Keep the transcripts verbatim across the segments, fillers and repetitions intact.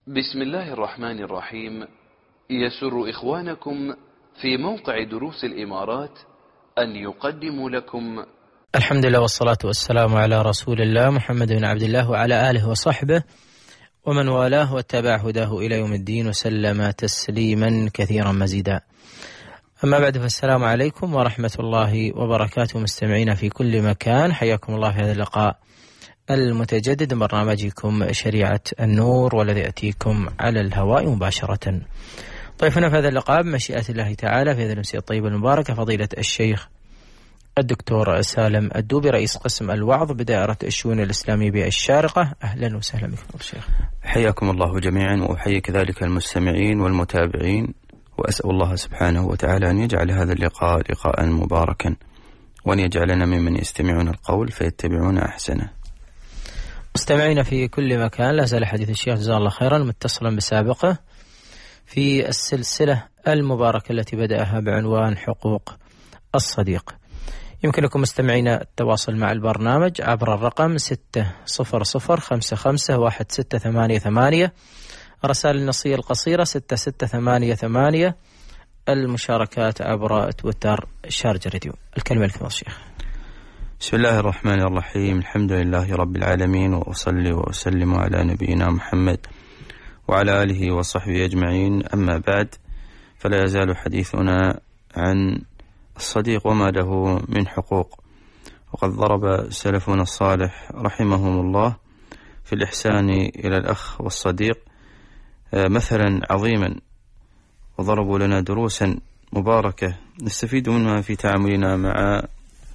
بسم الله الرحمن الرحيم. يسر إخوانكم في موقع دروس الإمارات أن يقدموا لكم الحمد لله والصلاة والسلام على رسول الله محمد بن عبد الله وعلى آله وصحبه ومن والاه واتبع هداه إلى يوم الدين وسلم تسليما كثيرا مزيدا. أما بعد، فالسلام عليكم ورحمة الله وبركاته مستمعين في كل مكان، حياكم الله في هذا اللقاء المتجدد من برنامجكم شريعة النور، والذي يأتيكم على الهواء مباشرة. ضيفنا في هذا اللقاء بمشيئة الله تعالى في هذه الأمسية الطيبة المباركة فضيلة الشيخ الدكتور سالم الدوبي، رئيس قسم الوعظ بدائرة الشؤون الإسلامية بالشارقة. أهلا وسهلا بكم الشيخ. حياكم الله جميعا، وأحيي كذلك المستمعين والمتابعين، وأسأل الله سبحانه وتعالى أن يجعل هذا اللقاء لقاء مباركا، وأن يجعلنا ممن يستمعون القول فيتبعون أحسنه. مستمعين في كل مكان، لا زال حديث الشيخ جزاه الله خيرا متصلا بسابقه في السلسلة المباركة التي بدأها بعنوان حقوق الصديق. يمكنكم مستمعين التواصل مع البرنامج عبر الرقم ستة صفر صفر خمسة خمسة واحد ستة ثمانية ثمانية، رسائل النصية القصيرة ستة ستة ثمانية ثمانية، المشاركات عبر تويتر شارجة راديو. الكلمة لكم الشيخ. بسم الله الرحمن الرحيم، الحمد لله رب العالمين، وأصلي وأسلم على نبينا محمد وعلى آله وصحبه أجمعين. أما بعد، فلا يزال حديثنا عن الصديق وما له من حقوق. وقد ضرب سلفنا الصالح رحمهم الله في الإحسان إلى الأخ والصديق مثلا عظيما، وضربوا لنا دروسا مباركة نستفيد منها في تعاملنا مع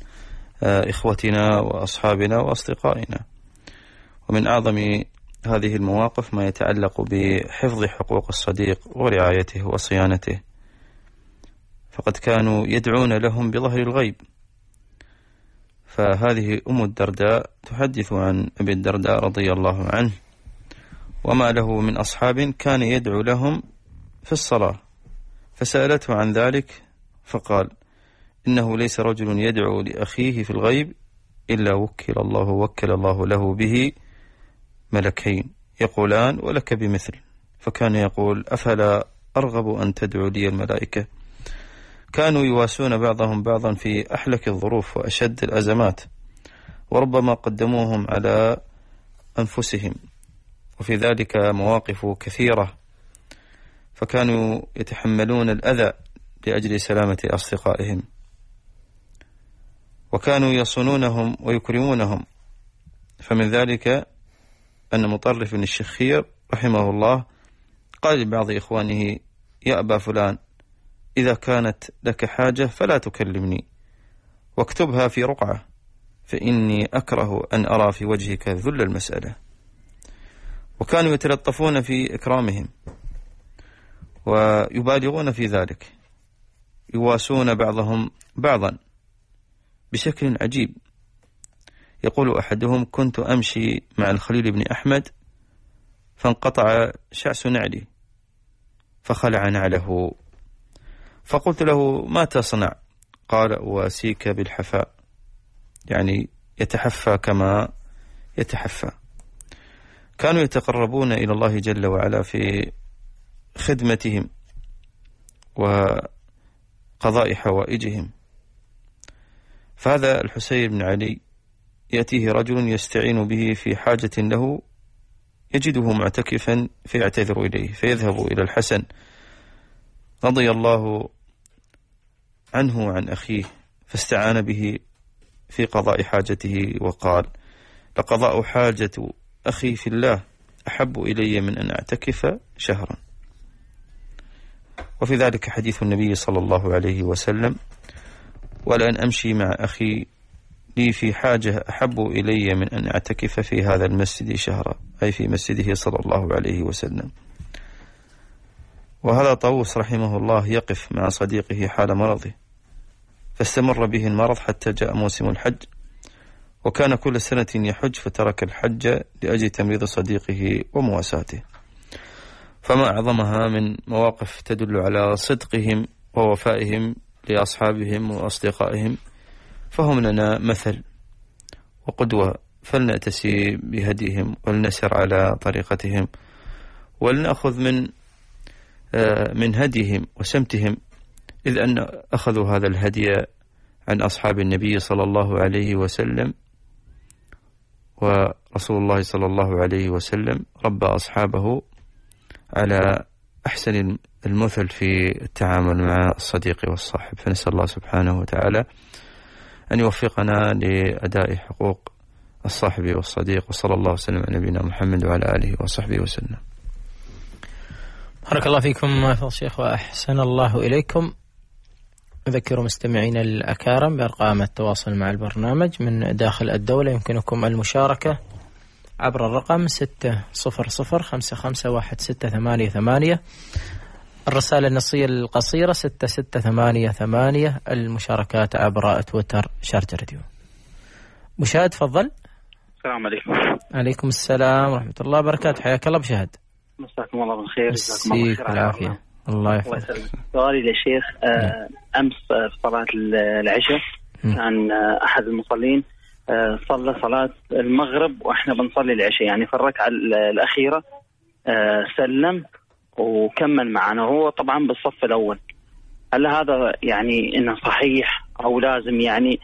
إخوتنا وأصحابنا وأصدقائنا. ومن أعظم هذه المواقف ما يتعلق بحفظ حقوق الصديق ورعايته وصيانته، فقد كانوا يدعون لهم بظهر الغيب. فهذه أم الدرداء تحدث عن أبي الدرداء رضي الله عنه وما له من أصحاب كان يدعو لهم في الصلاة، فسألته عن ذلك فقال: إنه ليس رجل يدعو لأخيه في الغيب إلا وكل الله وكل الله له به ملكين يقولان ولك بمثل. فكان يقول: أفلا أرغب أن تدعو لي الملائكة. كانوا يواسون بعضهم بعضا في أحلك الظروف وأشد الأزمات، وربما قدموهم على أنفسهم، وفي ذلك مواقف كثيرة، فكانوا يتحملون الأذى لأجل سلامة أصدقائهم، وكانوا يصونونهم ويكرمونهم. فمن ذلك أن مطرف بن الشخير رحمه الله قال لبعض إخوانه: يا أبا فلان، إذا كانت لك حاجة فلا تكلمني، واكتبها في رقعة، فإني أكره أن أرى في وجهك ذل المسألة. وكانوا يتلطفون في إكرامهم ويبالغون في ذلك، يواسون بعضهم بعضا بشكل عجيب. يقول أحدهم: كنت أمشي مع الخليل بن أحمد فانقطع شعث نعلي فخلع نعله، فقلت له: ما تصنع؟ قال: أواسيك بالحفاء، يعني يتحفى كما يتحفى. كانوا يتقربون إلى الله جل وعلا في خدمتهم وقضاء حوائجهم. فهذا الحسين بن علي يأتيه رجل يستعين به في حاجة له، يجده معتكفا فيعتذر إليه، فيذهب إلى الحسن رضي الله عنه وعن أخيه، فاستعان به في قضاء حاجته وقال: لقضاء حاجة أخي في الله أحب إلي من أن أعتكف شهرا. وفي ذلك حديث النبي صلى الله عليه وسلم: ولأن أمشي مع أخي لي في حاجة أحب إلي من أن أعتكف في هذا المسجد شهرا، أي في مسجده صلى الله عليه وسلم. وهذا طاووس رحمه الله يقف مع صديقه حال مرضه، فاستمر به المرض حتى جاء موسم الحج، وكان كل سنة يحج، فترك الحج لأجل تمريض صديقه ومواساته. فما أعظمها من مواقف تدل على صدقهم ووفائهم لأصحابهم وأصدقائهم، فهم لنا مثل وقدوة، فلنأتسي بهديهم ولنسر على طريقتهم، ولنأخذ من من هديهم وسمتهم، إذ أن أخذوا هذا الهدي عن أصحاب النبي صلى الله عليه وسلم، ورسول الله صلى الله عليه وسلم ربى أصحابه على أحسن المثل في التعامل مع الصديق والصاحب. فنسأل الله سبحانه وتعالى أن يوفقنا لأداء حقوق الصاحب والصديق، وصلى الله وسلم على نبينا محمد وعلى آله وصحبه وسلم. بارك الله فيكم فضل الشيخ وأحسن الله إليكم. أذكر مستمعين الأكارم بأرقام التواصل مع البرنامج من داخل الدولة. يمكنكم المشاركة عبر الرقم ستة صفر صفر خمسة خمسة واحد ستة ثمانية ثمانية، الرسالة النصية القصيرة ستة ستة ثمانية ثمانية، المشاركات عبر تويتر شارجة راديو. مشاهد تفضل. السلام عليكم. عليكم السلام ورحمة الله وبركاته، حياك الله مشاهد. مساكم الله بالخير. مساكم الله بالعافية. الله يحفظك. سؤالي للشيخ، أمس في صلاة العشاء كان أحد المصلين صلى صلاة المغرب وإحنا بنصلي العشاء، يعني في الركعة الأخيرة سلم وكمل معنا، هو طبعا بالصف الأول. هل هذا يعني إنه صحيح أو لازم يعني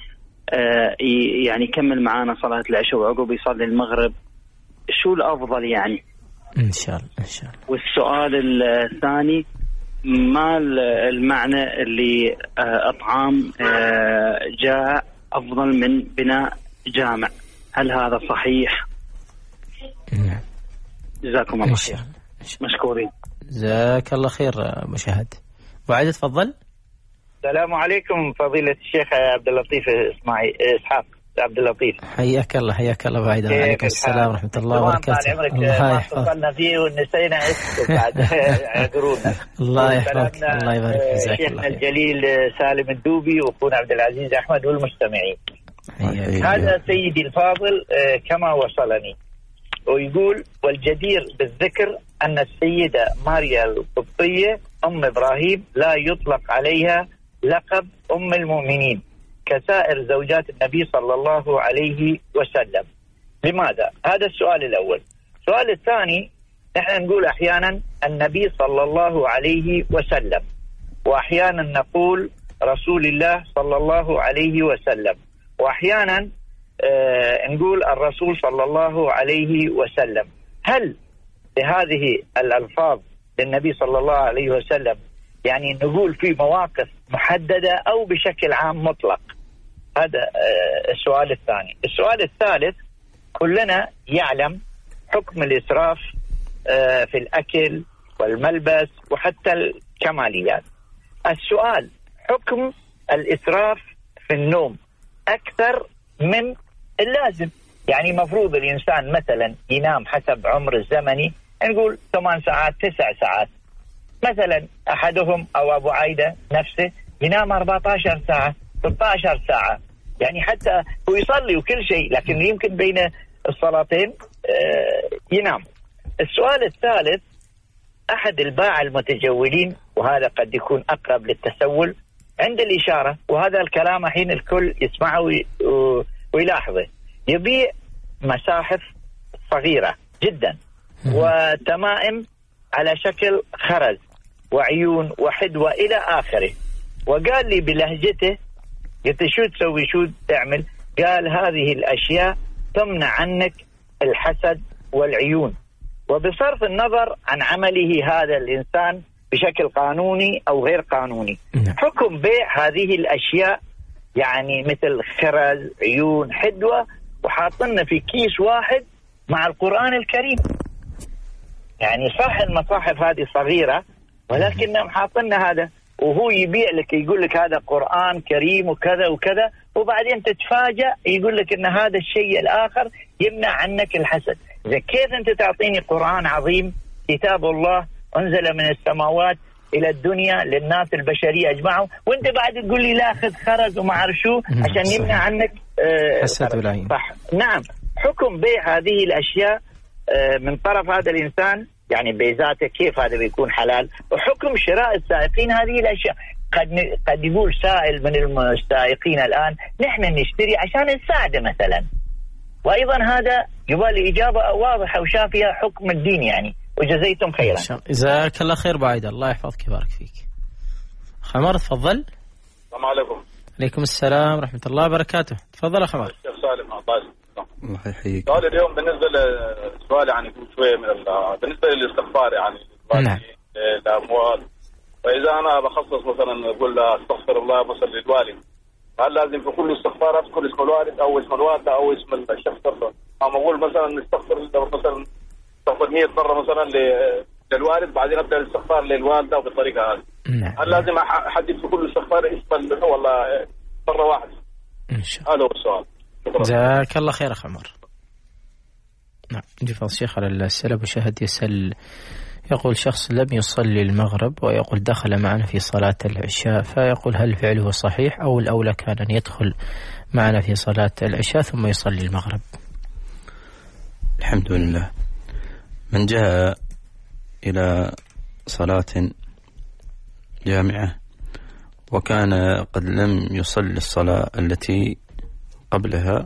يعني يكمل معنا صلاة العشاء وعقب يصلي المغرب؟ شو الأفضل يعني؟ إن شاء الله إن شاء الله. والسؤال الثاني، ما المعنى اللي أطعام جاء أفضل من بناء جامع؟ هل هذا صحيح؟ نعم. جزاكم الله خير. مشكورين. جزاك الله خير مشاهد. وعيد تفضل. السلام عليكم فضيلة الشيخ عبد اللطيف اسماعيل إسحاق عبد اللطيف. حياك الله حياك الله بعيد. عليكم السلام ورحمة الله وبركاته. الله يحفظك. وصلنا فيه ونسينا اسمه بعد عذرونا. الله يحفظك. الله يبارك فيك. شيخنا الجليل سالم الدوبي واخونا عبد العزيز احمد والمستمعين. هذا سيدي الفاضل كما وصلني، ويقول: والجدير بالذكر أن السيدة ماريا القبطية أم إبراهيم لا يطلق عليها لقب أم المؤمنين كسائر زوجات النبي صلى الله عليه وسلم. لماذا؟ هذا السؤال الأول. السؤال الثاني، نحن نقول أحيانا النبي صلى الله عليه وسلم، وأحيانا نقول رسول الله صلى الله عليه وسلم، وأحيانا آه نقول الرسول صلى الله عليه وسلم. هل بهذه الألفاظ للنبي صلى الله عليه وسلم يعني نقول في مواقف محددة أو بشكل عام مطلق؟ هذا آه السؤال الثاني. السؤال الثالث، كلنا يعلم حكم الإسراف آه في الأكل والملبس وحتى الكماليات. السؤال: حكم الإسراف في النوم أكثر من اللازم، يعني مفروض الإنسان مثلا ينام حسب عمر الزمني، نقول ثمان ساعات تسع ساعات مثلا، أحدهم أو أبو عايدة نفسه ينام أربعة عشر ساعة ستة عشر ساعة، يعني حتى هو يصلي وكل شيء لكن يمكن بين الصلاتين ينام. السؤال الثالث: أحد الباعة المتجولين، وهذا قد يكون أقرب للتسول، عند الإشارة، وهذا الكلام حين الكل يسمعه ويلاحظه، يبيع مصاحف صغيرة جدا وتمائم على شكل خرز وعيون وحدوة إلى آخره، وقال لي بلهجته، قلت شو تسوي شو تعمل؟ قال هذه الأشياء تمنع عنك الحسد والعيون، وبصرف النظر عن عمله هذا الإنسان بشكل قانوني أو غير قانوني. حكم بيع هذه الأشياء يعني مثل خرز عيون حدوة وحاطنا في كيس واحد مع القرآن الكريم، يعني صح المصاحف هذه صغيرة ولكنهم حاطنا هذا، وهو يبيع لك يقول لك هذا قرآن كريم وكذا وكذا، وبعدين تتفاجأ يقول لك ان هذا الشيء الآخر يمنع عنك الحسد. إذا كيف أنت تعطيني قرآن عظيم كتاب الله أنزل من السماوات إلى الدنيا للناس البشرية أجمعوا، وأنت بعد تقول لي لا أخذ خرز وما أعرف شو عشان صحيح. يمنع عنك آه حسد والعين. صح. نعم. حكم بيع هذه الأشياء آه من طرف هذا الإنسان يعني بذاته كيف هذا بيكون حلال، وحكم شراء السائقين هذه الأشياء. قد قد يقول سائل من السائقين الآن نحن نشتري عشان نساعده مثلا، وأيضا هذا يبغى إجابة واضحة وشافية حكم الدين، يعني وجزيتم خيرا. جزاك الله خير بعيد، الله يحفظك ويبارك فيك. أخ عمر تفضل. السلام عليكم. عليكم السلام ورحمة الله وبركاته. تفضل أخ عمر. الشيخ سالم عباس. الله يحييك. سؤال اليوم بالنسبة لسؤال يعني شوية من بالنسبة للاستغفار يعني نعم. الأموال، فإذا أنا بخصص مثلا أقول أستغفر الله مثلا للوالد، هل لازم في كل استغفار أذكر اسم الوالد أو اسم الوالدة أو اسم الشخص نفسه؟ أو أقول مثلا نستغفر مثلا استغفر مية مرة مثلا للوالد بعدين أبدأ الاستغفار للوالدة وبالطريقة هذه. نعم. هل لازم أحدد في كل استغفار اسم ولا مرة واحدة؟ إن شاء الله. هذا هو السؤال. جزاك الله خير أخ عمر. نعم. نجي فضل الشيخ على الأسئلة. أبو شهد يسأل يقول شخص لم يصلي المغرب ويقول دخل معنا في صلاة العشاء، فيقول هل فعله صحيح أو الأولى كان أن يدخل معنا في صلاة العشاء ثم يصلي المغرب؟ الحمد لله. من جاء إلى صلاة جامعة وكان قد لم يصلي الصلاة التي قبلها،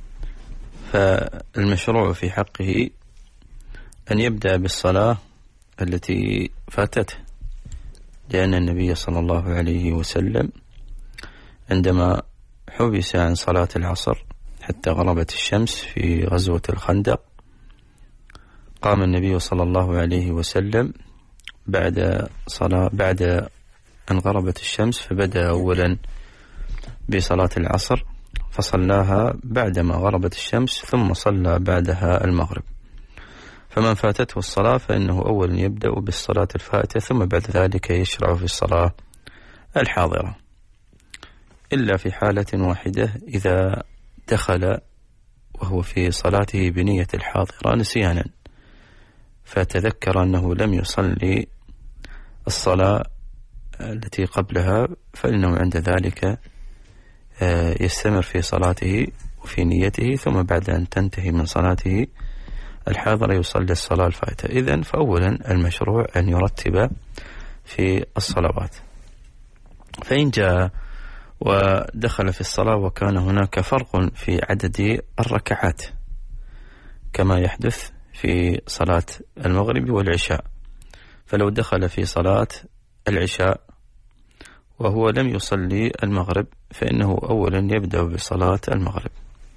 فالمشروع في حقه أن يبدأ بالصلاة التي فاتته، لأن النبي صلى الله عليه وسلم عندما حبس عن صلاة العصر حتى غربت الشمس في غزوة الخندق، قام النبي صلى الله عليه وسلم بعد صلاة بعد أن غربت الشمس، فبدأ أولا بصلاة العصر فصلاها بعدما غربت الشمس ثم صلى بعدها المغرب. فمن فاتته الصلاة فإنه أولا يبدأ بالصلاة الفائتة ثم بعد ذلك يشرع في الصلاة الحاضرة، إلا في حالة واحدة إذا دخل وهو في صلاته بنية الحاضرة نسيانا فتذكر أنه لم يصلي الصلاة التي قبلها، فإنه عند ذلك يستمر في صلاته وفي نيته، ثم بعد أن تنتهي من صلاته الحاضرة يصلي الصلاة الفائتة. إذن فأولا المشروع أن يرتب في الصلوات. فإن جاء ودخل في الصلاة وكان هناك فرق في عدد الركعات كما يحدث في صلاة المغرب والعشاء، فلو دخل في صلاة العشاء وهو لم يصلي المغرب فإنه أولا يبدأ بصلاة المغرب.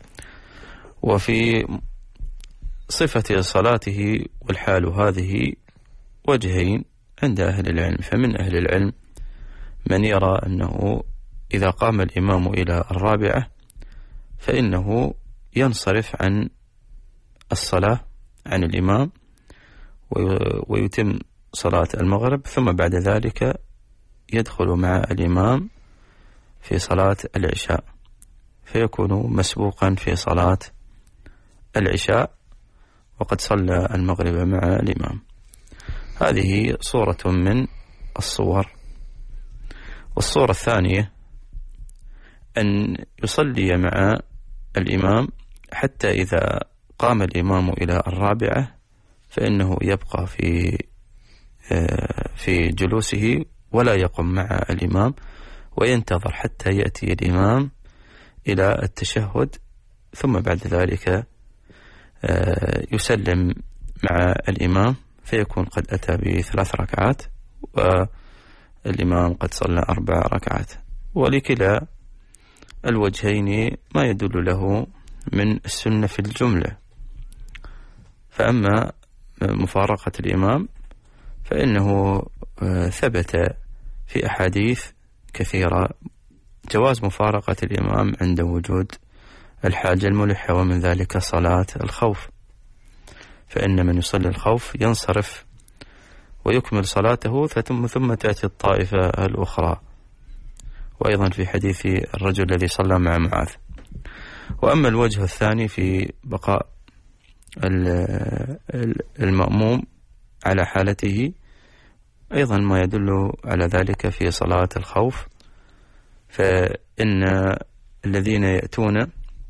وفي صفة صلاته والحال هذه وجهين عند أهل العلم، فمن أهل العلم من يرى أنه إذا قام الإمام إلى الرابعة فإنه ينصرف عن الصلاة عن الإمام ويتم صلاة المغرب، ثم بعد ذلك يدخل مع الإمام في صلاة العشاء فيكون مسبوقا في صلاة العشاء وقد صلى المغرب مع الإمام. هذه صورة من الصور. والصورة الثانية أن يصلي مع الإمام حتى إذا قام الإمام إلى الرابعة فإنه يبقى في في جلوسه ولا يقم مع الإمام وينتظر حتى يأتي الإمام إلى التشهد، ثم بعد ذلك يسلم مع الإمام فيكون قد أتى بثلاث ركعات والإمام قد صلى أربع ركعات. ولكلا الوجهين ما يدل له من السنة في الجملة. فأما مفارقة الإمام فإنه ثبت في أحاديث كثيرة جواز مفارقة الإمام عند وجود الحاجة الملحة، ومن ذلك صلاة الخوف، فإن من يصلي الخوف ينصرف ويكمل صلاته ثم ثم تأتي الطائفة الأخرى، وأيضا في حديث الرجل الذي صلى مع معاذ. وأما الوجه الثاني في بقاء المأموم على حالته أيضا ما يدل على ذلك في صلاة الخوف، فإن الذين يأتون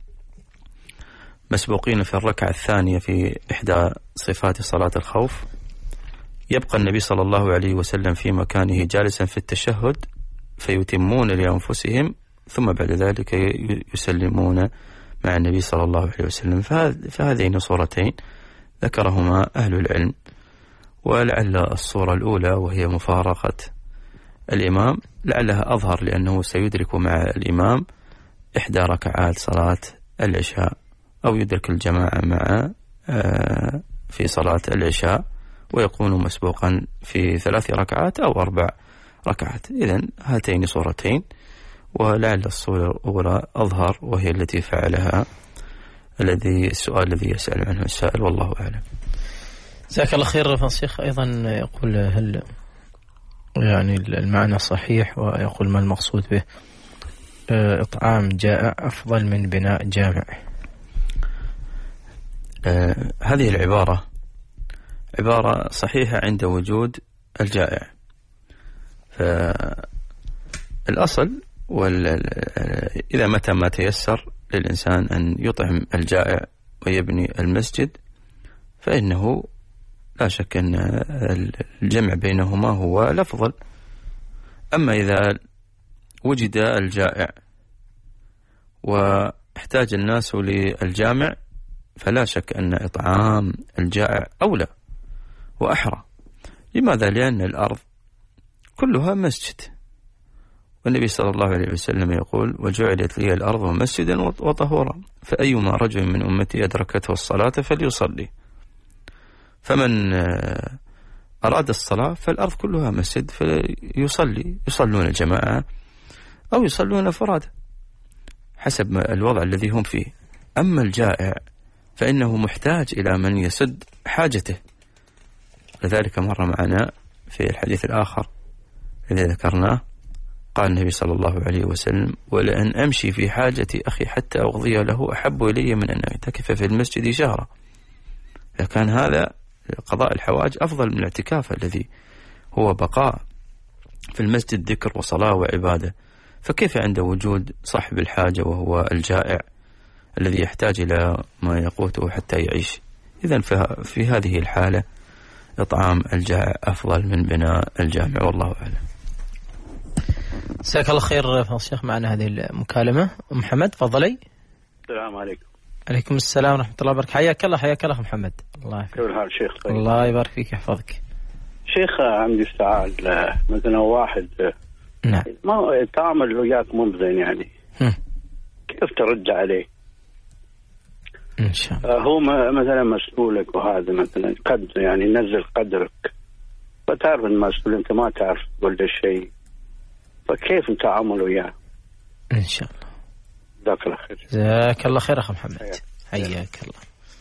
مسبوقين في الركعة الثانية في إحدى صفات صلاة الخوف يبقى النبي صلى الله عليه وسلم في مكانه جالسا في التشهد فيتمون لأنفسهم، ثم بعد ذلك يسلمون مع النبي صلى الله عليه وسلم. فهذين صورتين ذكرهما أهل العلم، ولعل الصورة الأولى وهي مفارقة الإمام لعلها أظهر، لأنه سيدرك مع الإمام إحدى ركعات صلاة العشاء، أو يدرك الجماعة مع في صلاة العشاء ويكون مسبوقا في ثلاث ركعات أو أربع ركعات. إذن هاتين صورتين، ولعل الصورة الأولى أظهر وهي التي فعلها الذي السؤال الذي يسأل عنه السائل، والله أعلم. جزاك الله خير. فالشيخ أيضا يقول هل يعني المعنى صحيح، ويقول ما المقصود به إطعام جائع أفضل من بناء جامع؟ آه هذه العبارة عبارة صحيحة عند وجود الجائع، فالأصل إذا متى ما تيسر للإنسان أن يطعم الجائع ويبني المسجد فإنه لا شك أن الجمع بينهما هو الأفضل. أما إذا وجد الجائع واحتاج الناس للجامع فلا شك أن إطعام الجائع أولى وأحرى. لماذا؟ لأن الأرض كلها مسجد، والنبي صلى الله عليه وسلم يقول وجعلت لي الأرض مسجدا وطهورا، فأيما رجل من أمتي أدركته الصلاة فليصلي. فمن أراد الصلاة فالأرض كلها مسجد فيصلي، يصلون الجماعة أو يصلون فرادى حسب الوضع الذي هم فيه. أما الجائع فإنه محتاج إلى من يسد حاجته، لذلك مر معنا في الحديث الآخر الذي ذكرناه قال النبي صلى الله عليه وسلم ولأن أمشي في حاجة أخي حتى أغضي له أحب إلي من أن أعتكف في المسجد شهرا. فكان هذا قضاء الحوائج أفضل من الاعتكاف الذي هو بقاء في المسجد ذكر وصلاة وعبادة، فكيف عند وجود صاحب الحاجة وهو الجائع الذي يحتاج إلى ما يقوته حتى يعيش؟ إذن في هذه الحالة إطعام الجائع أفضل من بناء الجامع، والله أعلم. جزاك الله خير. فالشيخ معنا هذه المكالمة. محمد تفضلي. السلام عليكم. عليكم السلام ورحمة الله وبركاته. حياك الله حياك الله محمد. الله يحفظك. كيف الحال شيخ؟ طيب. الله يبارك فيك يحفظك. شيخ عندي سؤال، مثلا واحد نعم ما تعامل وياك مو زين يعني م. كيف ترد عليه؟ إن شاء الله. هو مثلا مسؤولك وهذا مثلا قد يعني نزل قدرك، فتعرف المسؤول أنت ما تعرف تقول له شيء، فكيف التعامل وياه؟ إن شاء الله. جزاك الله خير. جزاك الله خير أخي محمد. حياك الله.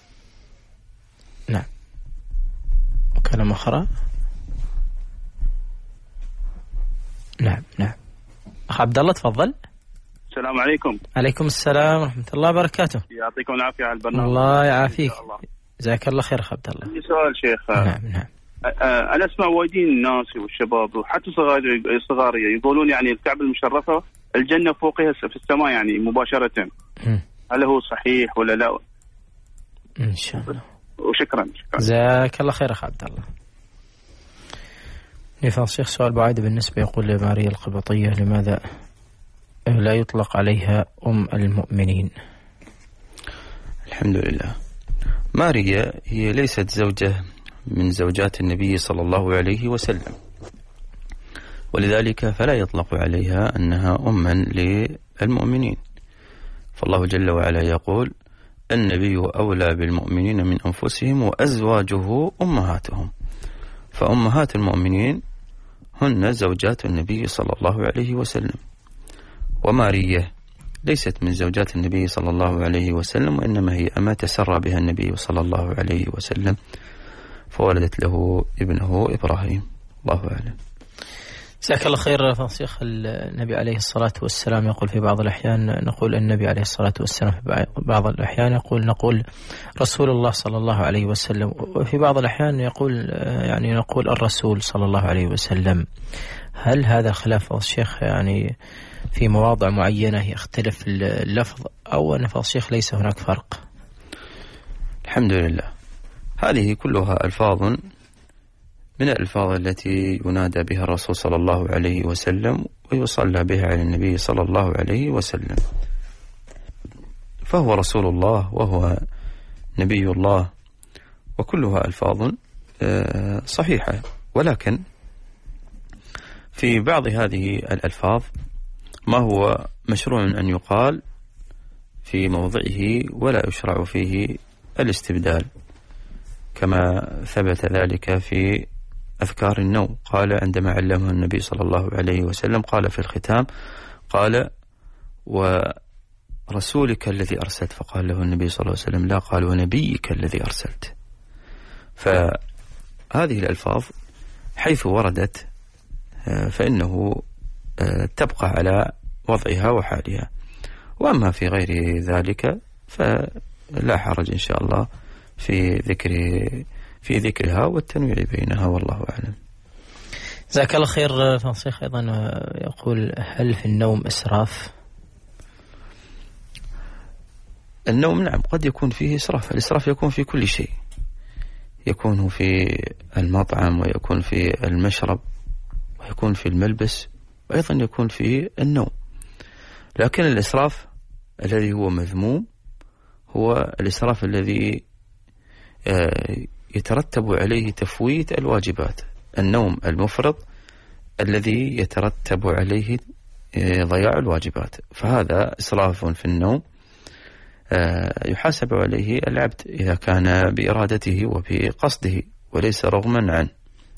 نعم كلام أخرى. نعم نعم أخ عبد الله تفضل. السلام عليكم. عليكم السلام ورحمة الله وبركاته. يعطيكم العافية على البرنامج. الله يعافيك. جزاك الله خير أخ عبد الله. عندي سؤال شيخ. نعم نعم. أنا أسمع وايدين الناس والشباب وحتى صغار صغار يقولون يعني الكعبة المشرفة الجنة فوقها في السماء يعني مباشرة. م. هل هو صحيح ولا لا؟ إن شاء الله. وشكرا. جزاك الله خير أخ عبد الله. نفع الشيخ سؤال بعيد بالنسبة يقول لماريا القبطية لماذا لا يطلق عليها أم المؤمنين؟ الحمد لله. ماريا هي ليست زوجة من زوجات النبي صلى الله عليه وسلم، ولذلك فلا يطلق عليها أنها أما للمؤمنين، فالله جل وعلا يقول النبي أولى بالمؤمنين من أنفسهم وأزواجه أمهاتهم، فأمهات المؤمنين هن زوجات النبي صلى الله عليه وسلم، وماريا ليست من زوجات النبي صلى الله عليه وسلم، وإنما هي أما تسرى بها النبي صلى الله عليه وسلم فولدت له ابنه إبراهيم، الله أعلم. جزاك الله خير. فالشيخ النبي عليه الصلاة والسلام يقول في بعض الأحيان نقول النبي عليه الصلاة والسلام، في بعض الأحيان يقول نقول رسول الله صلى الله عليه وسلم، وفي بعض الأحيان يقول يعني نقول الرسول صلى الله عليه وسلم. هل هذا خلاف الشيخ يعني في مواضع معينة يختلف اللفظ، أو أن الشيخ ليس هناك فرق؟ الحمد لله. هذه كلها ألفاظ من الألفاظ التي ينادى بها الرسول صلى الله عليه وسلم ويصلى بها على النبي صلى الله عليه وسلم، فهو رسول الله وهو نبي الله، وكلها ألفاظ صحيحة، ولكن في بعض هذه الألفاظ ما هو مشروع أن يقال في موضعه ولا يشرع فيه الاستبدال، كما ثبت ذلك في أذكار النوم. قال عندما علمه النبي صلى الله عليه وسلم قال في الختام قال ورسولك الذي أرسلت، فقال له النبي صلى الله عليه وسلم لا، قال ونبيك الذي أرسلت. فهذه الألفاظ حيث وردت فإنه تبقى على وضعها وحالها، وأما في غير ذلك فلا حرج إن شاء الله في ذكر في ذكرها والتنويع بينها، والله أعلم. جزاك الله خير. فالشيخ أيضا يقول هل في النوم إسراف؟ النوم نعم قد يكون فيه إسراف. الإسراف يكون في كل شيء، يكون في المطعم ويكون في المشرب ويكون في الملبس وأيضا يكون في النوم. لكن الإسراف الذي هو مذموم هو الإسراف الذي يترتب عليه تفويت الواجبات، النوم المفرط الذي يترتب عليه ضياع الواجبات، فهذا إسراف في النوم يحاسب عليه العبد إذا كان بإرادته وبقصده وليس رغما عنه،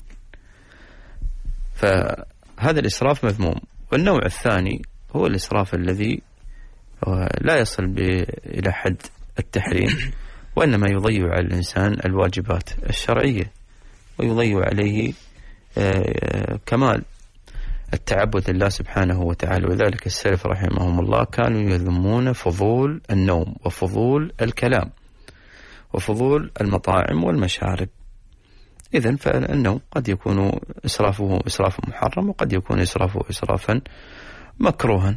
فهذا الإسراف مذموم. والنوع الثاني هو الإسراف الذي لا يصل إلى حد التحريم، وإنما يضيع على الإنسان الواجبات الشرعية ويضيع عليه كمال التعبد لله سبحانه وتعالى. وذلك السلف رحمهم الله كانوا يذمون فضول النوم وفضول الكلام وفضول المطاعم والمشارب. إذن فالنوم قد يكون إسرافه إسراف محرم وقد يكون إسرافه إسرافا مكروها،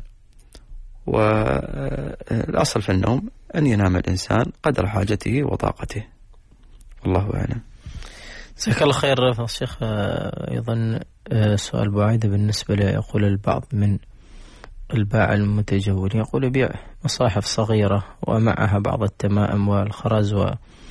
والأصل في النوم أن ينام الإنسان قدر حاجته وطاقته، والله أعلم. جزاك الله خير. فالشيخ أيضا سؤال بعيد بالنسبة لي، يقول البعض من الباعة المتجولين يقول يبيع مصاحف صغيرة ومعها بعض التمائم والخرز، و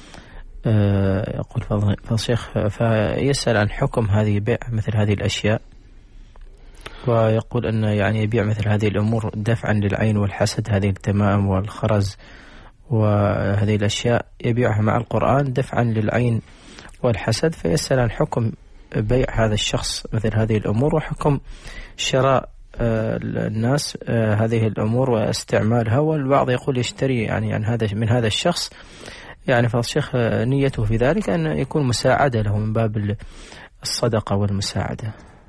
يقول فالشيخ فيسأل عن حكم هذه بيع مثل هذه الأشياء، ويقول أن يعني يبيع مثل هذه الأمور دفعا للعين والحسد، هذه التمائم والخرز وهذه الأشياء يبيعها مع القرآن دفعا للعين والحسد، فيسأل عن حكم بيع هذا الشخص مثل هذه الأمور وحكم شراء الناس هذه الأمور واستعمالها. والبعض يقول يشتري يعني عن هذا من هذا الشخص، يعني فالشيخ نيته في ذلك أن يكون مساعدة له من باب الصدقة والمساعدة.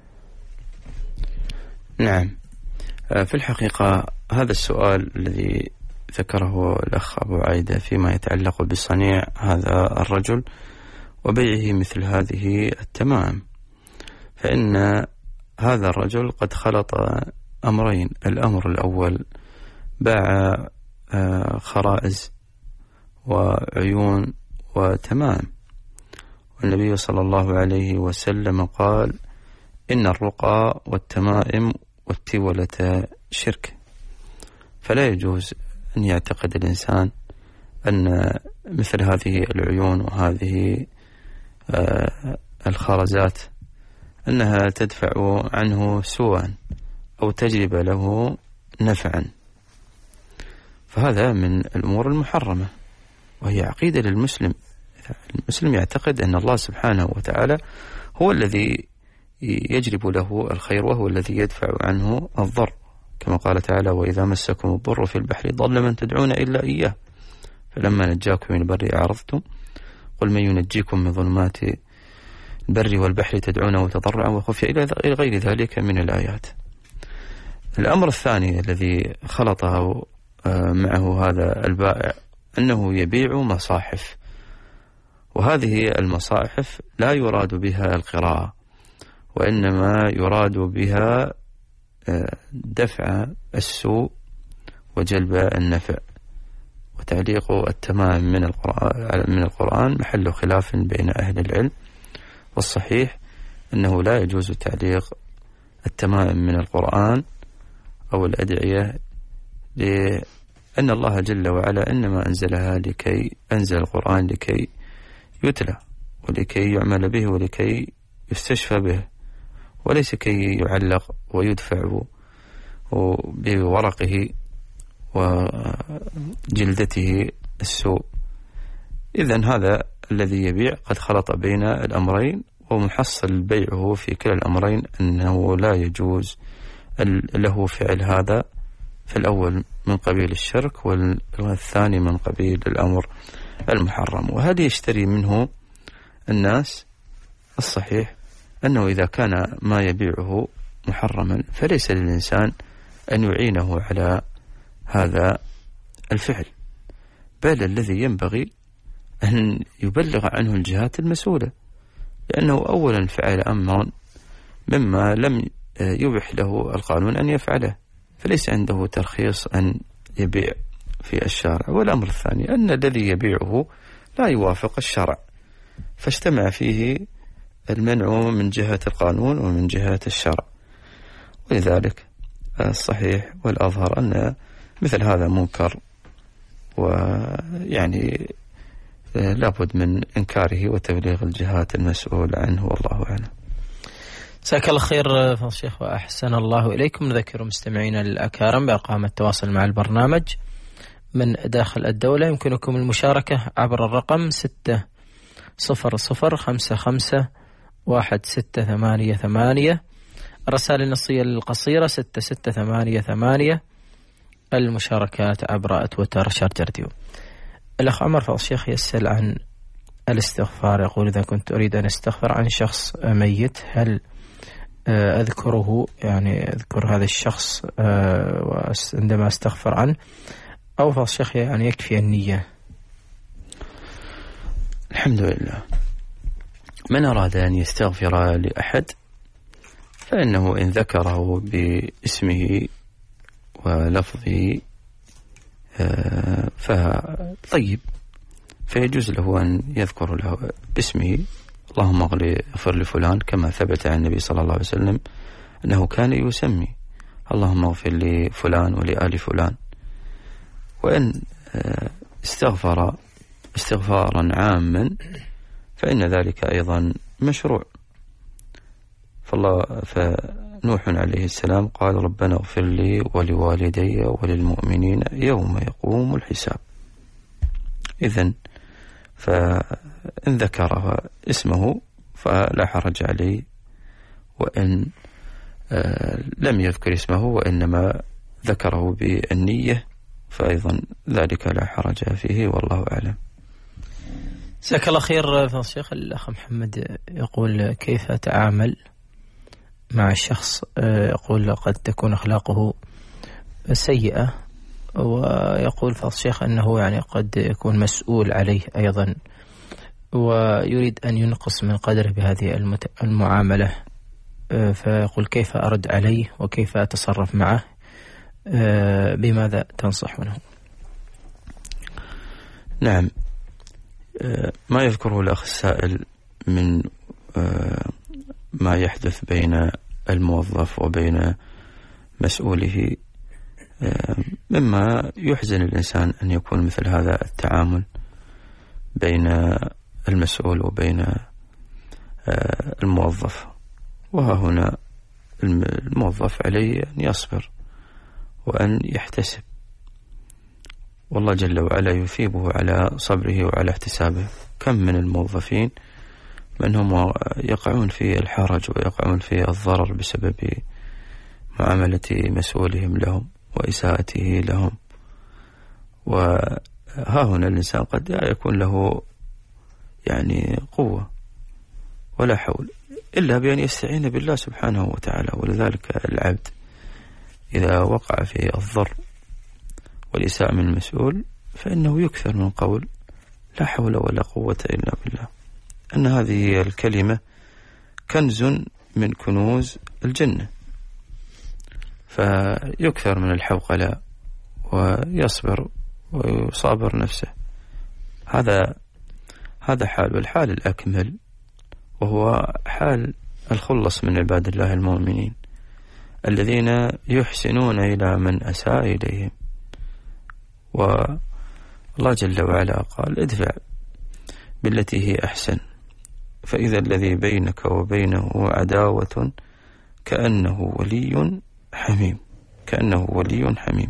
نعم، في الحقيقة هذا السؤال الذي ذكره الأخ أبو عايدة فيما يتعلق بصنيع هذا الرجل وبيعه مثل هذه التمائم، فإن هذا الرجل قد خلط أمرين. الأمر الأول باع خرائز وعيون وتمائم، والنبي صلى الله عليه وسلم قال إن الرقى والتمائم والتولة شرك، فلا يجوز أن يعتقد الإنسان أن مثل هذه العيون وهذه الخرزات أنها تدفع عنه سوءا أو تجلب له نفعا، فهذا من الأمور المحرمة، وهي عقيدة للمسلم. المسلم يعتقد أن الله سبحانه وتعالى هو الذي يجلب له الخير وهو الذي يدفع عنه الضر، كما قال تعالى وإذا مسكم الضر في البحر ضل من تدعون إلا إياه فلما نجاكم من البر أعرضتم قل من ينجيكم من ظلمات البر والبحر تدعونه تضرعا وخفيا إلى غير ذلك من الآيات. الأمر الثاني الذي خلطه معه هذا البائع أنه يبيع مصاحف، وهذه المصاحف لا يراد بها القراءة، وإنما يراد بها دفع السوء وجلب النفع. وتعليق التمام من القرآن من القرآن محل خلاف بين أهل العلم، والصحيح أنه لا يجوز تعليق التمام من القرآن أو الأدعية، لأن الله جل وعلا إنما أنزلها لكي أنزل القرآن لكي يتلى، ولكي يعمل به ولكي يستشفى به، وليس كي يعلق ويدفع بورقه وجلدته السوء. إذن هذا الذي يبيع قد خلط بين الأمرين، ومحصل بيعه في كلا الأمرين أنه لا يجوز له فعل هذا في الأول من قبيل الشرك، والثاني من قبيل الأمر المحرم. وهذا يشتري منه الناس. الصحيح أنه إذا كان ما يبيعه محرما فليس للإنسان أن يعينه على هذا الفعل، بل الذي ينبغي أن يبلغ عنه الجهات المسؤولة، لأنه أولا فعل أمرا مما لم يبح له القانون أن يفعله، فليس عنده ترخيص أن يبيع في الشارع. والأمر الثاني أن الذي يبيعه لا يوافق الشرع، فاجتمع فيه المنع من جهة القانون ومن جهة الشرع. ولذلك الصحيح والأظهر أن مثل هذا منكر، ويعني لابد من إنكاره وتبليغ الجهات المسؤولة عنه، والله أعلم. جزاك الله خير فضل الشيخ وأحسن الله إليكم. نذكر مستمعينا الأكارم بأرقام التواصل مع البرنامج من داخل الدولة. يمكنكم المشاركة عبر الرقم ستة صفر صفر خمسة خمسة واحد ستة ثمانية ثمانية، الرسائل النصية القصيرة ستة ستة ثمانية ثمانية، المشاركات عبر تويتر شارجر راديو. الأخ عمر فضل الشيخ يسأل عن الاستغفار، يقول إذا كنت أريد أن استغفر عن شخص ميت هل أذكره، يعني أذكر هذا الشخص عندما أستغفر عنه، أو فضل الشيخ يعني يكفي النية؟ الحمد لله. من أراد أن يستغفر لأحد فإنه إن ذكره باسمه ولفظه فطيب، فيجوز له أن يذكر له باسمه اللهم اغفر لفلان، كما ثبت عن النبي صلى الله عليه وسلم أنه كان يسمي اللهم اغفر لفلان ولآل فلان. وإن استغفر استغفارا عاما فإن ذلك أيضا مشروع. فالله فنوح عليه السلام قال ربنا اغفر لي ولوالدي وللمؤمنين يوم يقوم الحساب. إذن فإن ذكر اسمه فلا حرج عليه، وإن لم يذكر اسمه وإنما ذكره بالنية فأيضا ذلك لا حرج فيه، والله أعلم. جزاك الله خير فضل الشيخ. الأخ محمد يقول كيف أتعامل مع الشخص يقول قد تكون أخلاقه سيئة، ويقول فضل الشيخ أنه يعني قد يكون مسؤول عليه أيضا، ويريد أن ينقص من قدره بهذه المعاملة، فيقول كيف أرد عليه وكيف أتصرف معه، بماذا تنصحونه؟ نعم، ما يذكره الأخ السائل من ما يحدث بين الموظف وبين مسؤوله مما يحزن الإنسان أن يكون مثل هذا التعامل بين المسؤول وبين الموظف. وها هنا الموظف عليه أن يصبر وأن يحتسب، والله جل وعلا يثيبه على صبره وعلى احتسابه. كم من الموظفين من هم يقعون في الحرج ويقعون في الضرر بسبب معاملة مسؤولهم لهم وإساءته لهم. وها هنا الإنسان قد يكون له يعني قوة ولا حول إلا بأن يستعين بالله سبحانه وتعالى. ولذلك العبد إذا وقع في الضر والإساءة من المسؤول فإنه يكثر من قول لا حول ولا قوة إلا بالله، أن هذه الكلمة كنز من كنوز الجنة. فيكثر من الحوقلة ويصبر ويصابر نفسه. هذا هذا حال. والحال الأكمل وهو حال الخلص من عباد الله المؤمنين الذين يحسنون إلى من أساء إليهم. والله جل وعلا قال ادفع بالتي هي أحسن فإذا الذي بينك وبينه عداوة كأنه ولي حميم، كأنه ولي حميم.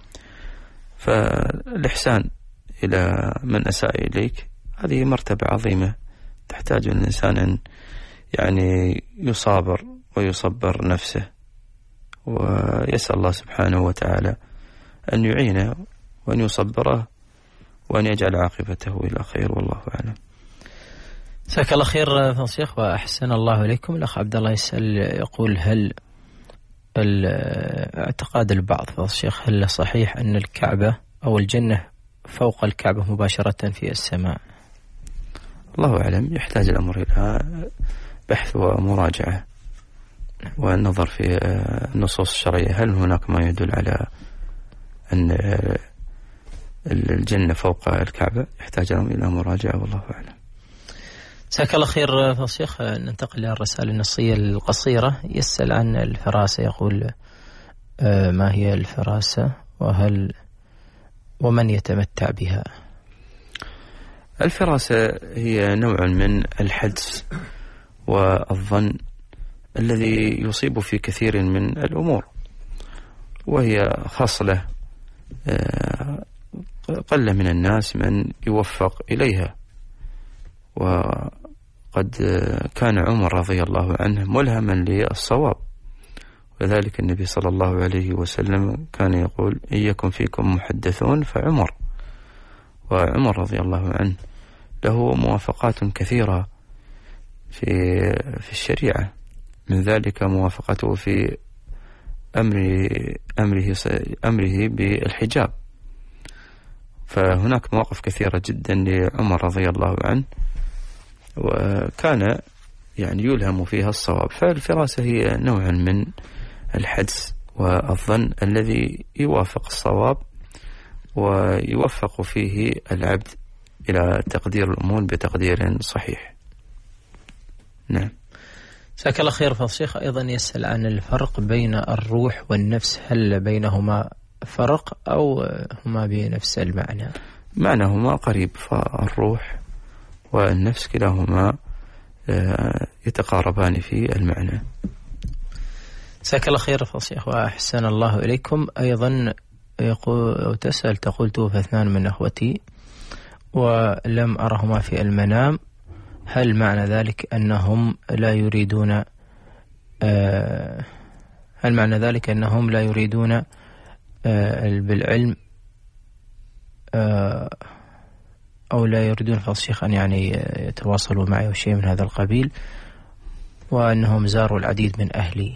فالإحسان إلى من أساء إليك هذه مرتبة عظيمة تحتاج الإنسان أن يعني يصابر ويصبر نفسه، ويسأل الله سبحانه وتعالى أن يعينه وأن يصبره وأن يجعل عاقبته إلى خير، والله أعلم. جزاك الله خير فضيلة الشيخ وأحسن الله إليكم. الأخ عبد الله يسأل يقول هل اعتقاد البعض فضيلة الشيخ هل صحيح أن الكعبة أو الجنة فوق الكعبة مباشرة في السماء؟ الله أعلم، يحتاج الأمر إلى بحث ومراجعة والنظر في النصوص الشرعية، هل هناك ما يدل على أن الجنة فوق الكعبة؟ يحتاج إلى مراجعة والله أعلم. جزاك الله خير فضيلة الشيخ. ننتقل إلى الرسالة النصية القصيرة. يسأل عن الفراسة، يقول ما هي الفراسة وهل ومن يتمتع بها؟ الفراسة هي نوع من الحدس والظن الذي يصيب في كثير من الأمور، وهي خصلة قل من الناس من يوفق إليها. وقد كان عمر رضي الله عنه ملهما للصواب، وذلك النبي صلى الله عليه وسلم كان يقول إن يكن فيكم محدثون فعمر. وعمر رضي الله عنه له موافقات كثيرة في في الشريعة، من ذلك موافقته في أمر أمره أمره بالحجاب. فهناك مواقف كثيرة جدا لعمر رضي الله عنه وكان يعني يلهم فيها الصواب. فالفراسة هي نوع من الحدس والظن الذي يوافق الصواب ويوفق فيه العبد إلى تقدير الأمور بتقدير صحيح. نعم. جزاك الله خير فضيلة الشيخ. أيضا يسأل عن الفرق بين الروح والنفس، هل بينهما فرق أو هما بنفس المعنى؟ معناهما قريب، فالروح والنفس كلاهما يتقاربان في المعنى. جزاك الله خير فضيلة الشيخ وأحسن الله إليكم. أيضا يقول أو تسأل تقول توفى اثنان من أخوتي ولم أرهما في المنام، هل معنى ذلك أنهم لا يريدون آه هل معنى ذلك أنهم لا يريدون آه بالعلم آه أو لا يريدون فضيلة الشيخ أن يعني يتواصلوا معي أو شيء من هذا القبيل، وأنهم زاروا العديد من أهلي؟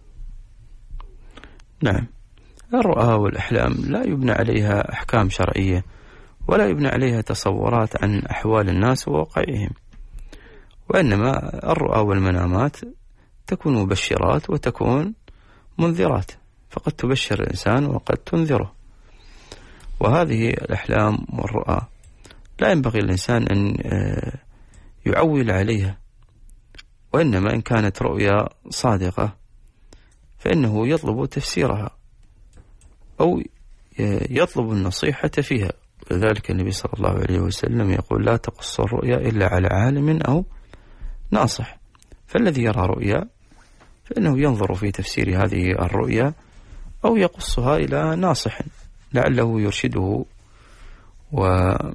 نعم، الرؤى والأحلام لا يبنى عليها أحكام شرعية ولا يبنى عليها تصورات عن أحوال الناس وواقعهم، وإنما الرؤى والمنامات تكون مبشرات وتكون منذرات، فقد تبشر الإنسان وقد تنذره. وهذه الأحلام والرؤى لا ينبغي الإنسان أن يعول عليها، وإنما إن كانت رؤيا صادقة فإنه يطلب تفسيرها أو يطلب النصيحة فيها. لذلك النبي صلى الله عليه وسلم يقول لا تقص الرؤيا إلا على عالم أو ناصح. فالذي يرى رؤيا فإنه ينظر في تفسير هذه الرؤيا أو يقصها إلى ناصح لعله يرشده ولا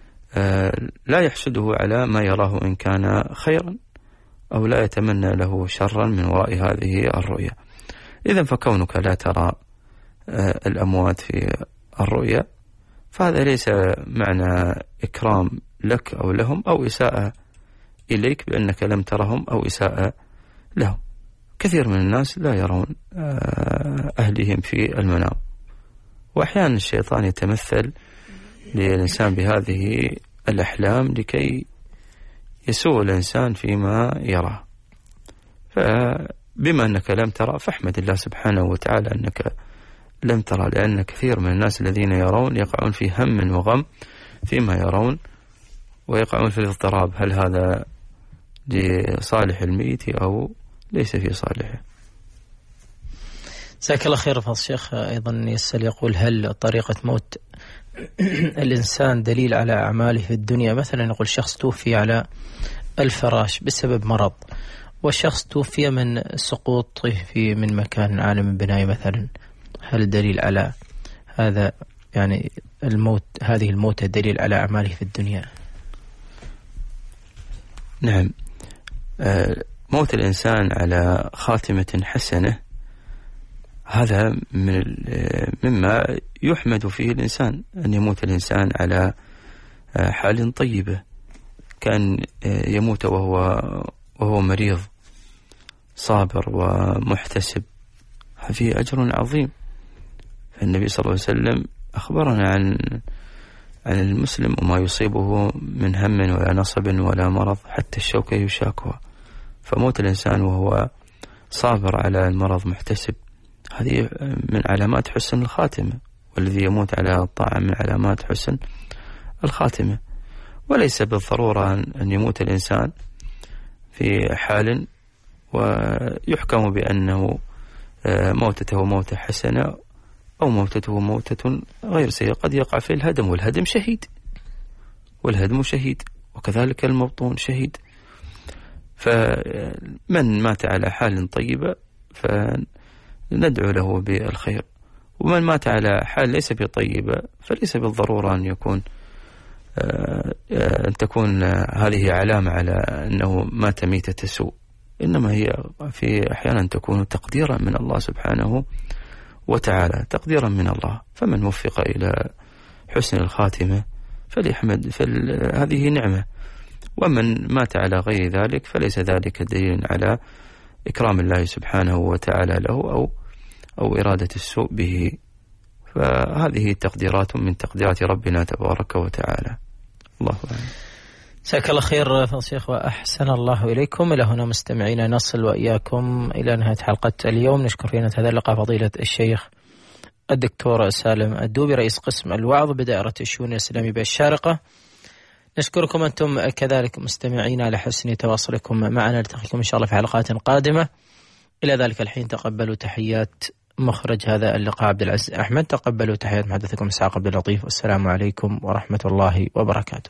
يحسده على ما يراه إن كان خيرا أو لا يتمنى له شرا من وراء هذه الرؤيا. إذن فكونك لا ترى الأموات في الرؤيا فهذا ليس معنى إكرام لك أو لهم أو إساءة إليك بأنك لم ترهم أو إساءة لهم. كثير من الناس لا يرون أهلهم في المنام، وأحيانا الشيطان يتمثل للإنسان بهذه الأحلام لكي يسوء الإنسان فيما يرى. فبما أنك لم ترى فاحمد الله سبحانه وتعالى أنك لم ترى، لأن كثير من الناس الذين يرون يقعون في هم وغم فيما يرون ويقعون في الاضطراب، هل هذا لصالح الميت أو ليس في صالحه. جزاك الله خير فضيلة الشيخ. أيضا يسأل يقول هل طريقة موت الإنسان دليل على أعماله في الدنيا؟ مثلا يقول شخص توفي على الفراش بسبب مرض، والشخص توفي من سقوطه في من مكان عالي من بناء مثلا، هل دليل على هذا يعني الموت، هذه الموتة دليل على أعماله في الدنيا؟ نعم، موت الإنسان على خاتمة حسنة هذا من مما يحمد فيه الإنسان، أن يموت الإنسان على حال طيبة، كان يموت وهو وهو مريض صابر ومحتسب، فيه أجر عظيم. فالنبي صلى الله عليه وسلم أخبرنا عن عن المسلم وما يصيبه من هم ولا نصب ولا مرض حتى الشوكة يشاكها. فموت الإنسان وهو صابر على المرض محتسب هذه من علامات حسن الخاتمة، والذي يموت على الطاعة من علامات حسن الخاتمة. وليس بالضرورة أن يموت الإنسان في حال ويحكم بأنه موتته موتة حسنة أو موتته موتة غير سيئة، قد يقع في الهدم، والهدم شهيد، والهدم شهيد، وكذلك المبطون شهيد. فمن مات على حال طيبة فندعو له بالخير، ومن مات على حال ليس بطيبة فليس بالضرورة أن يكون أن تكون هذه علامة على أنه مات ميتة سوء، إنما هي في أحيانا تكون تقديرا من الله سبحانه وتعالى، تقديرا من الله. فمن وفق إلى حسن الخاتمة فليحمد، فهذه نعمة. ومن مات على غير ذلك فليس ذلك دليل على إكرام الله سبحانه وتعالى له أو أو إرادة السوء به، فهذه تقديرات من تقديرات ربنا تبارك وتعالى. الله أعلم. جزاك الله خير فضيلة الشيخ وأحسن الله إليكم. إلى هنا مستمعينا نصل وإياكم إلى نهاية حلقة اليوم. نشكر في هذا اللقاء فضيلة الشيخ الدكتور سالم الدوبي رئيس قسم الوعظ بدائرة الشؤون الإسلامية بالشارقة. نشكركم أنتم كذلك مستمعين على حسن تواصلكم معنا. نلتقيكم إن شاء الله في حلقات قادمة. إلى ذلك الحين تقبلوا تحيات مخرج هذا اللقاء عبد العزيز أحمد، تقبلوا تحيات محدثكم إسحاق عبد اللطيف، والسلام عليكم ورحمة الله وبركاته.